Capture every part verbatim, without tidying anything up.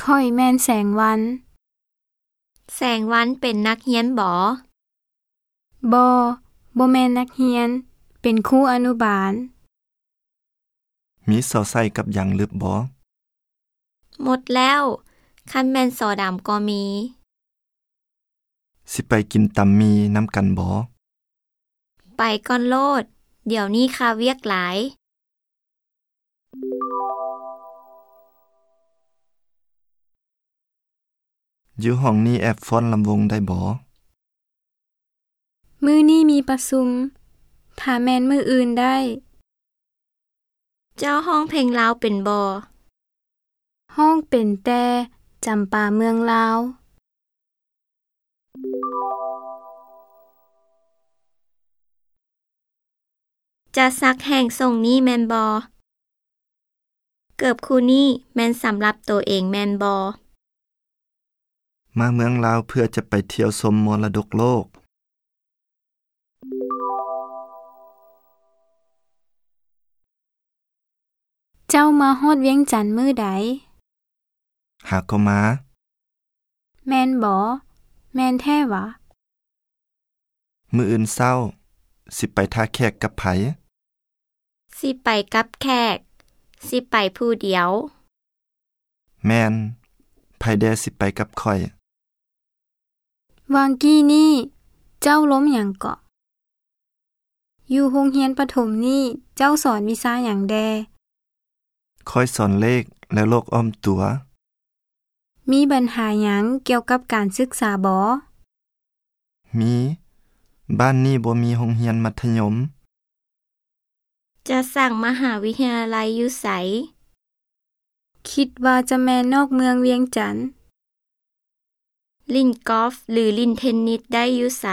ข้อยแม่นแสงวันแสงวันเป็นนักเรียนบ่บ่บ่แม่นนักเรียนเป็นครูอนุบาลมีสอใส่กับหยังลึบบ่หมดแล้วคันแม่นสอดำก็มีสิไปกินตำมีน้ำกันบ่ไปก่อนโลดเดี๋ยวนี้ข้าเวียกหลายอยู่ห้องนี้แอบฟ้อนลำวงได้บ่มื้อนี้มีประชุมถ้าแม่นมื้ออื่นได้เจ้าห้องเพลงลาวเป็นบ่ห้องเป็นแต่จำปาเมืองลาวจะซักแห่งส่งนี้แม่นบ่เกือบคู่นี้แม่นสำหรับตัวเองแม่นบ่มาเมืองลาวเพื่อจะไปเที่ยวชมมรดกโลกเจ้ามาฮอดเวียงจันทน์มื้อใดหาก็มาแม่นบ่แม่นแท้หวะมื้ออื่นเช้าสิไปท่าแขกกับไผสิไปกับแขกสิไปผู้เดียวแม่นไผแดสิไปกับข้อยวางกี้นี่เจ้าล้มหยังเกาะอยู่โรงเรียนประถมนี่เจ้าสอนวิชาหยังแดค่อยสอนเลขและโลกอ้อมตัวมีปัญหาหยังเกี่ยวกับการศึกษาบ่มีบ้านนี้บ่มีโรงเรียนมัธยมจะสั่งมหาวิทยาลัยอยู่ไสคิดว่าจะแม่นนอกเมืองเวียงจันทน์ลินกอล์ฟหรือลินเทนนิสได้อยู่ไส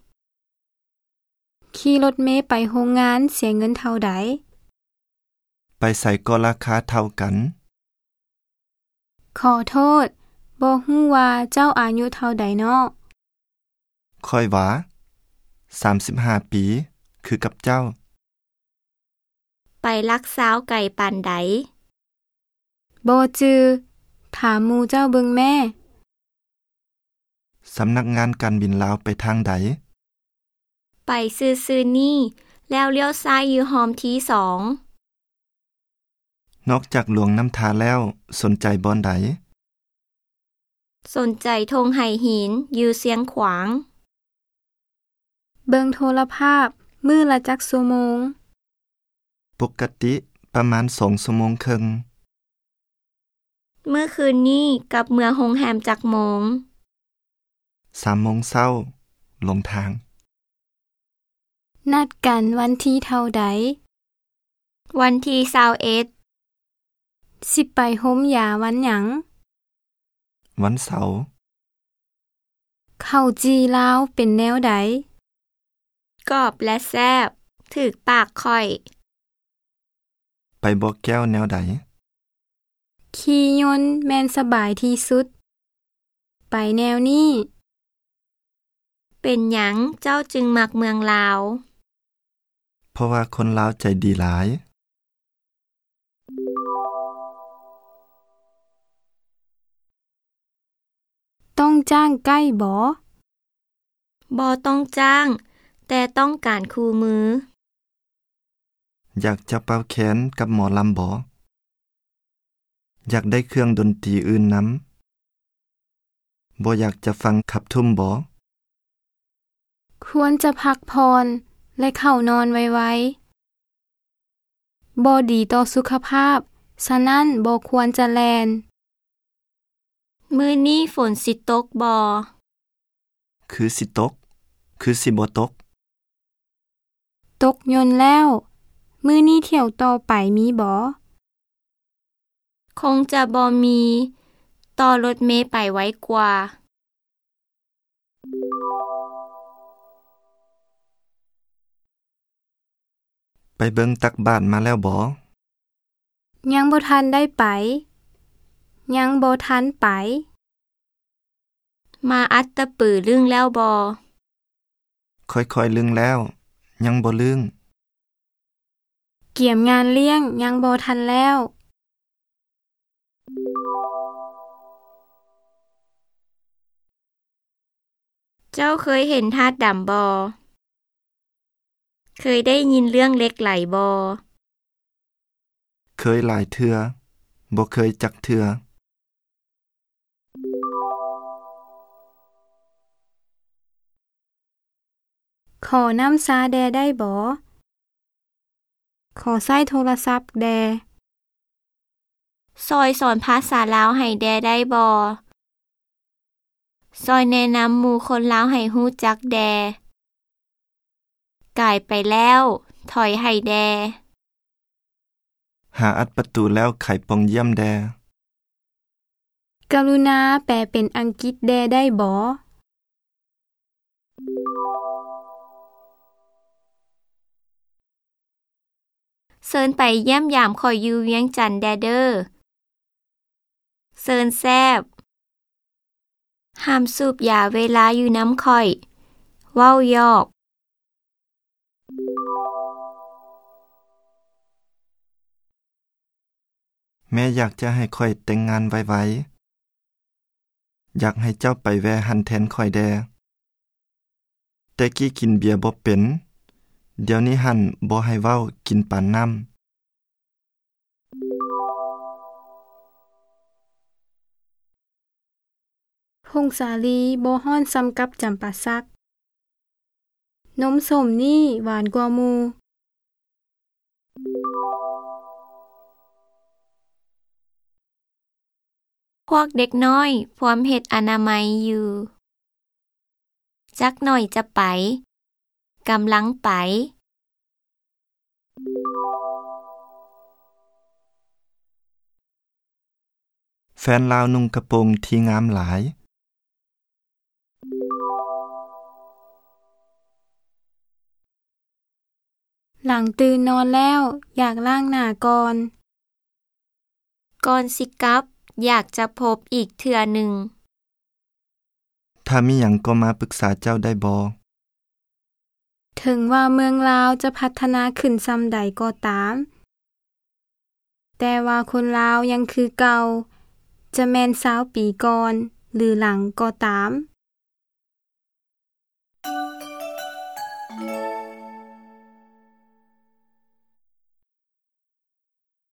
ขี่รถเมล์ไปโรงงานเสียเงินเท่าใดไปใส่ก็ราคาเท่ากันขอโทษบ่ฮู้ว่าเจ้าอายุเท่าใดน้อค่อยว่าสามสิบห้าปีคือกับเจ้าไปรักสาวไก่ปานใดบ่จือถามหมู่เจ้าเบิ่งแม่สำนักงานการบินลาวไปทางใดไปซื่อๆนี่แล้วเลี้ยวซ้ายอยู่หอมที่สองนอกจากหลวงน้ำทาแล้วสนใจบ่อนใดสนใจธงไหหินอยู่เสียงขวางเบิ่งโทรภาพมื้อละจักชั่วโมงปกติประมาณสองชั่วโมงครึ่งเมื่อคืนนี้กับเมืองโรงแรมจักโมงสามโมงเช้าลงทางนัดกันวันที่เท่าใดวันที่ยี่สิบเอ็ดสิไปห่มยาวันหยังวันเสาร์ข้าวจีลาวเป็นแนวใดกรอบและแซ่บถึกปากค่อยไปบ่แก้วแนวใดขี่ยนต์แม่นสบายที่สุดไปแนวนี้เป็นหยังเจ้าจึงมักเมืองลาวเพราะว่าคนลาวใจดีหลายต้องจ้างใกล้บ่บ่ต้องจ้างแต่ต้องการคู่มืออยากจะเป่าแขนกับหมอลำบ่อยากได้เครื่องดนตรีอื่นนำบ่อยากจะฟังขับทุ่มบ่ควรจะพักพรและเข้านอนไวๆบ่ดีต่อสุขภาพฉะนั้นบ่ควรจะแล่นมื้อนี้ฝนสิตกบ่คือสิตกคือสิบ่ตกตกยนต์แล้วมื้อนี้เที่ยวต่อไปมีบ่คงจะบ่มีต่อรถเมล์ไปไว้กว่าไปเบิ่งตักบาตรมาแล้วบ่ยังบ่ทันได้ไปยังบ่ทันไปมาอัตตะปือลึงแล้วบ่ค่อยๆลึงแล้วยังบ่ลึงเกี่ยมงานเลี้ยงยังบ่ทันแล้วเจ้าเคยเห็นธาตุดำบ่เคยได้ยินเรื่องเหล็กไหลบ่เคยหลายเทื่อบ่เคยจักเทื่อขอน้ำซาแดได้บ่ขอใช้โทรศัพท์แดซอยสอนภาษาลาวให้แดได้บ่ซอยแนะนำหมู่คนลาวให้ฮู้จักแดกายไปแล้วถอยให้แดหาอัดประตูแล้วไขปองเยี่ยมแดกรุณาแปลเป็นอังกฤษแดได้บ่เซิญไปเยี่ยมยามข่อยอยู่เวียงจันทน์แดเด้อเซิญแซบห้ามสูบยาเวลาอยู่น้ำข่อยเว้ายอกแม่อยากจะให้ค่อยแต่งงานไวๆอยากให้เจ้าไปแวหันแทนค่อยแดแต่กี้กินเบียร์บ่เป็นเดี๋ยวนี้หันบ่ให้เว้ากินปานน้ำพงสาลีบ่ฮ้อนซ้ำกับจำปาสักนมส้มนี่หวานกว่าหมู่พวกเด็กน้อยพร้อมเฮ็ดอนามัยอยู่จักหน่อยจะไปกำลังไปแฟนลาวนุ่งกระโปรงที่งามหลายหลังตื่นนอนแล้วอยากล้างหน้าก่อนก่อนสิกลับอยากจะพบอีกเทื่อหนึ่งถ้ามีหยังก็มาปรึกษาเจ้าได้บ่ถึงว่าเมืองลาวจะพัฒนาขึ้นส่ำใดก็ตามแต่ว่าคนลาวยังคือเก่าจะแม่นยี่สิบปีก่อนหรือหลังก็ตาม